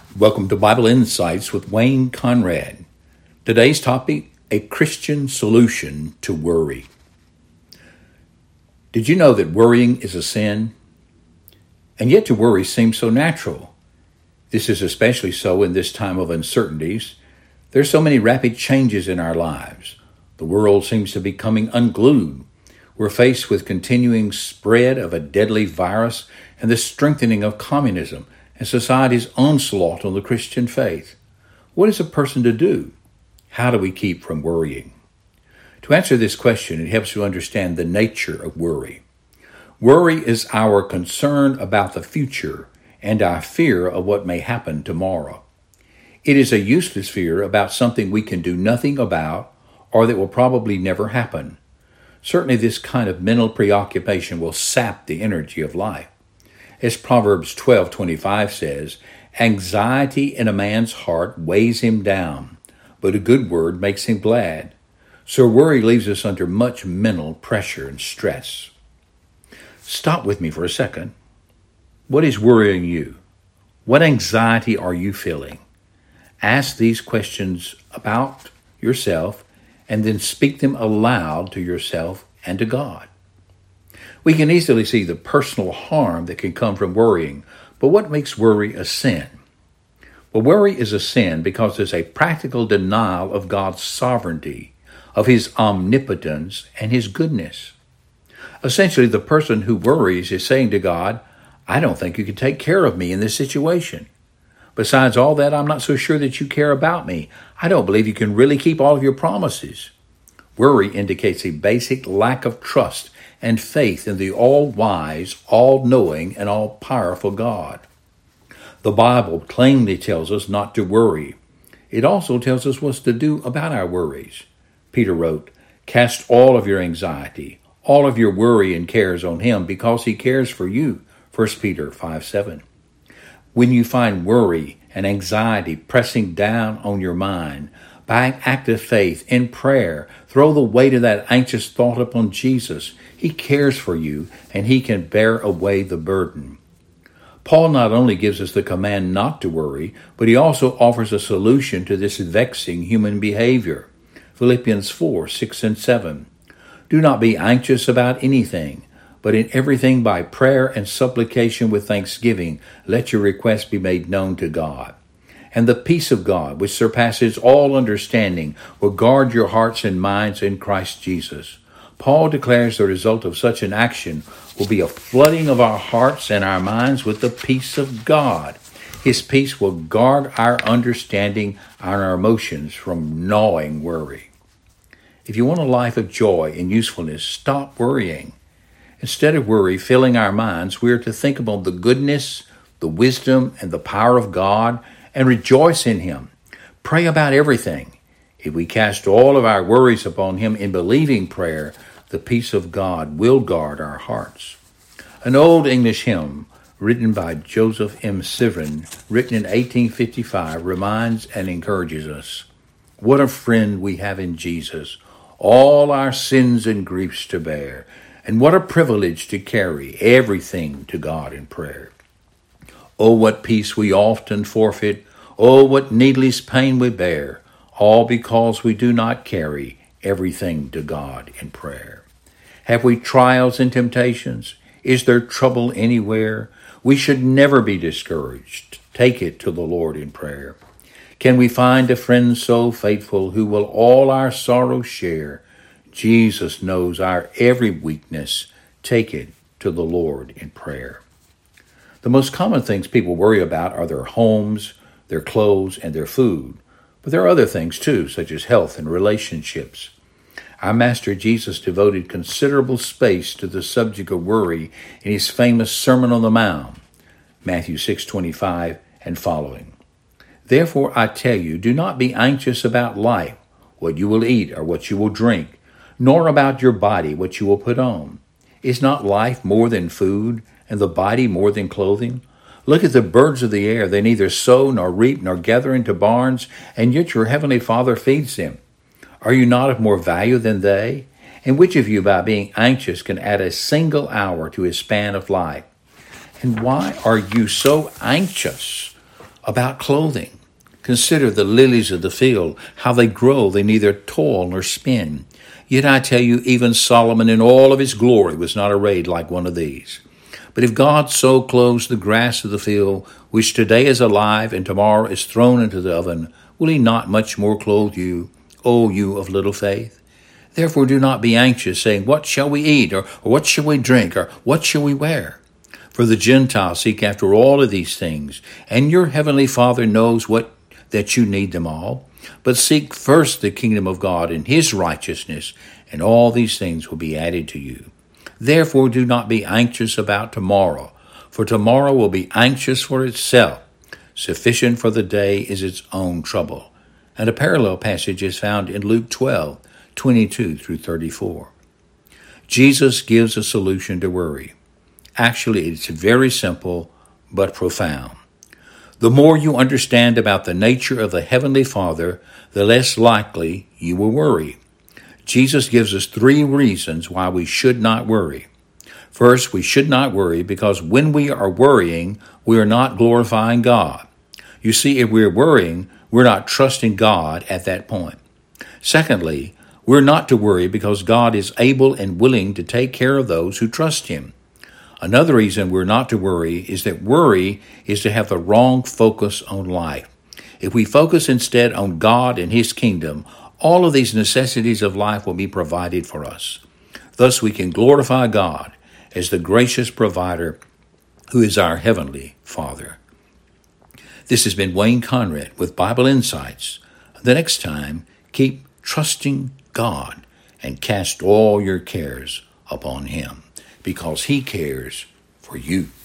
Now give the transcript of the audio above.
Welcome to Bible Insights with Wayne Conrad. Today's topic, a Christian solution to worry. Did you know that worrying is a sin? And yet to worry seems so natural. This is especially so in this time of uncertainties. There's so many rapid changes in our lives. The world seems to be becoming unglued. We're faced with continuing spread of a deadly virus and the strengthening of communism and society's onslaught on the Christian faith. What is a person to do? How do we keep from worrying? To answer this question, it helps to understand the nature of worry. Worry is our concern about the future and our fear of what may happen tomorrow. It is a useless fear about something we can do nothing about or that will probably never happen. Certainly this kind of mental preoccupation will sap the energy of life. As Proverbs 12:25 says, anxiety in a man's heart weighs him down, but a good word makes him glad. So worry leaves us under much mental pressure and stress. Stop with me for a second. What is worrying you? What anxiety are you feeling? Ask these questions about yourself and then speak them aloud to yourself and to God. We can easily see the personal harm that can come from worrying, but what makes worry a sin? Well, worry is a sin because there's a practical denial of God's sovereignty, of His omnipotence, and His goodness. Essentially, the person who worries is saying to God, I don't think you can take care of me in this situation. Besides all that, I'm not so sure that you care about me. I don't believe you can really keep all of your promises. Worry indicates a basic lack of trust and faith in the all-wise, all-knowing, and all-powerful God. The Bible plainly tells us not to worry. It also tells us what to do about our worries. Peter wrote, cast all of your anxiety, all of your worry and cares on Him because He cares for you. 1 Peter 5:7. When you find worry and anxiety pressing down on your mind, by an act of faith in prayer, throw the weight of that anxious thought upon Jesus. He cares for you, and He can bear away the burden. Paul not only gives us the command not to worry, but he also offers a solution to this vexing human behavior. Philippians 4:6 and 7. Do not be anxious about anything, but in everything by prayer and supplication with thanksgiving, let your requests be made known to God. And the peace of God, which surpasses all understanding, will guard your hearts and minds in Christ Jesus. Paul declares the result of such an action will be a flooding of our hearts and our minds with the peace of God. His peace will guard our understanding and our emotions from gnawing worry. If you want a life of joy and usefulness, stop worrying. Instead of worry filling our minds, we are to think about the goodness, the wisdom, and the power of God, and rejoice in Him. Pray about everything. If we cast all of our worries upon Him in believing prayer, the peace of God will guard our hearts. An old English hymn written by Joseph M. Severin, written in 1855, reminds and encourages us. What a friend we have in Jesus, all our sins and griefs to bear, and what a privilege to carry everything to God in prayer. Oh, what peace we often forfeit. Oh, what needless pain we bear, all because we do not carry everything to God in prayer. Have we trials and temptations? Is there trouble anywhere? We should never be discouraged. Take it to the Lord in prayer. Can we find a friend so faithful who will all our sorrows share? Jesus knows our every weakness. Take it to the Lord in prayer. The most common things people worry about are their homes, their clothes, and their food. But there are other things too, such as health and relationships. Our Master Jesus devoted considerable space to the subject of worry in His famous Sermon on the Mount, Matthew 6:25 and following. Therefore I tell you, do not be anxious about life, what you will eat or what you will drink, nor about your body, what you will put on. Is not life more than food, and the body more than clothing? Look at the birds of the air. They neither sow nor reap nor gather into barns, and yet your heavenly Father feeds them. Are you not of more value than they? And which of you, by being anxious, can add a single hour to his span of life? And why are you so anxious? About clothing, consider the lilies of the field, how they grow, they neither toil nor spin. Yet I tell you, even Solomon in all of his glory was not arrayed like one of these. But if God so clothes the grass of the field, which today is alive and tomorrow is thrown into the oven, will he not much more clothe you, O you of little faith? Therefore do not be anxious, saying, what shall we eat, or what shall we drink, or what shall we wear? For the Gentiles seek after all of these things, and your heavenly Father knows that you need them all. But seek first the kingdom of God and his righteousness, and all these things will be added to you. Therefore do not be anxious about tomorrow, for tomorrow will be anxious for itself. Sufficient for the day is its own trouble. And a parallel passage is found in Luke 12:22 through 34. Jesus gives a solution to worry. Actually, it's very simple but profound. The more you understand about the nature of the Heavenly Father, the less likely you will worry. Jesus gives us 3 reasons why we should not worry. First, we should not worry because when we are worrying, we are not glorifying God. You see, if we're worrying, we're not trusting God at that point. Secondly, we're not to worry because God is able and willing to take care of those who trust him. Another reason we're not to worry is that worry is to have the wrong focus on life. If we focus instead on God and his kingdom, all of these necessities of life will be provided for us. Thus we can glorify God as the gracious provider who is our heavenly Father. This has been Wayne Conrad with Bible Insights. The next time, keep trusting God and cast all your cares upon him because he cares for you.